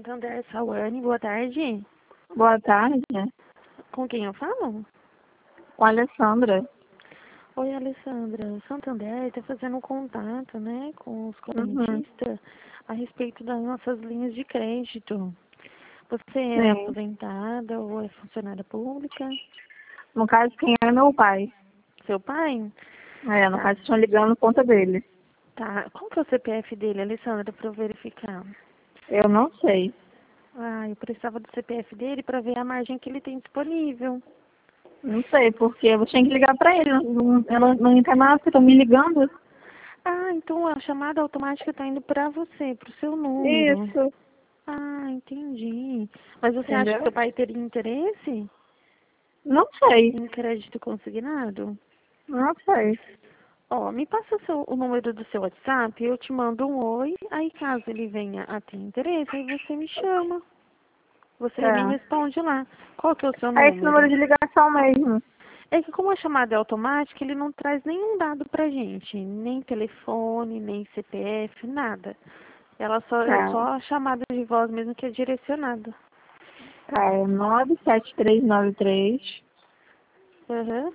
Santander, Sawane, boa tarde. Boa tarde, Com quem eu falo? com a Alessandra. Oi, Alessandra. Santander está fazendo um contato, né, com os Uhum. correntistas a respeito das nossas linhas de crédito. Você é Sim. aposentada ou é funcionária pública? No caso, quem é meu pai. Seu pai? No Tá. caso, estão ligando conta dele. Tá. Qual que é o CPF dele, Alessandra, para eu verificar? Eu não sei. Ah, eu precisava do CPF dele para ver a margem que ele tem disponível. Não sei, porque você tem que ligar pra ele. Ela não entende nada, porque estão me ligando. Ah, então a chamada automática está indo para você, para o seu número. Isso. Ah, entendi. Mas você acha que Entendeu? seu pai teria interesse Não sei. em crédito consignado? Não sei. Ó, me passa o número do seu WhatsApp, eu te mando um oi, aí caso ele venha a ter interesse, aí você me chama. Você me É. responde lá. Qual que é o seu É esse número número? de ligação mesmo. É que como a chamada é automática, ele não traz nenhum dado pra gente, nem telefone, nem CPF, nada. Ela só é Tá. só a chamada de voz mesmo que é direcionada. Tá, é 97393 Aham.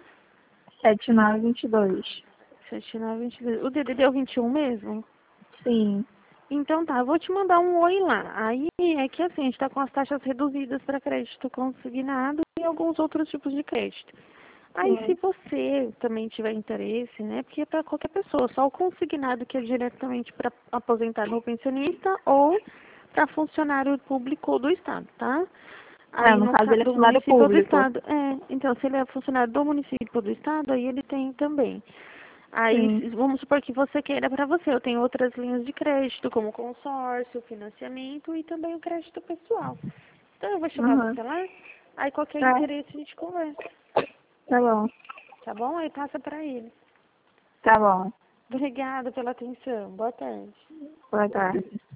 7922. 7922. O DDD é o 21 mesmo? Sim. Então tá, eu vou te mandar um oi lá. Aí é que assim, a gente tá com as taxas reduzidas para crédito consignado e alguns outros tipos de crédito. Aí se Sim. você também tiver interesse, né, porque é para qualquer pessoa, só o consignado que é diretamente para aposentado ou pensionista ou para funcionário público do Estado, tá? Aí No no caso, ele é do funcionário município ou do público. Estado. Então se ele é funcionário do município ou do Estado, aí ele tem também. Aí, Sim. vamos supor que você queira para você. Eu tenho outras linhas de crédito, como consórcio, financiamento e também o crédito pessoal. Então, eu vou chamar Uhum. você lá. Aí, qualquer Tá, interesse, a gente conversa. tá bom. Tá bom? Aí, passa para ele. Tá bom. Obrigada pela atenção. Boa tarde. Boa tarde.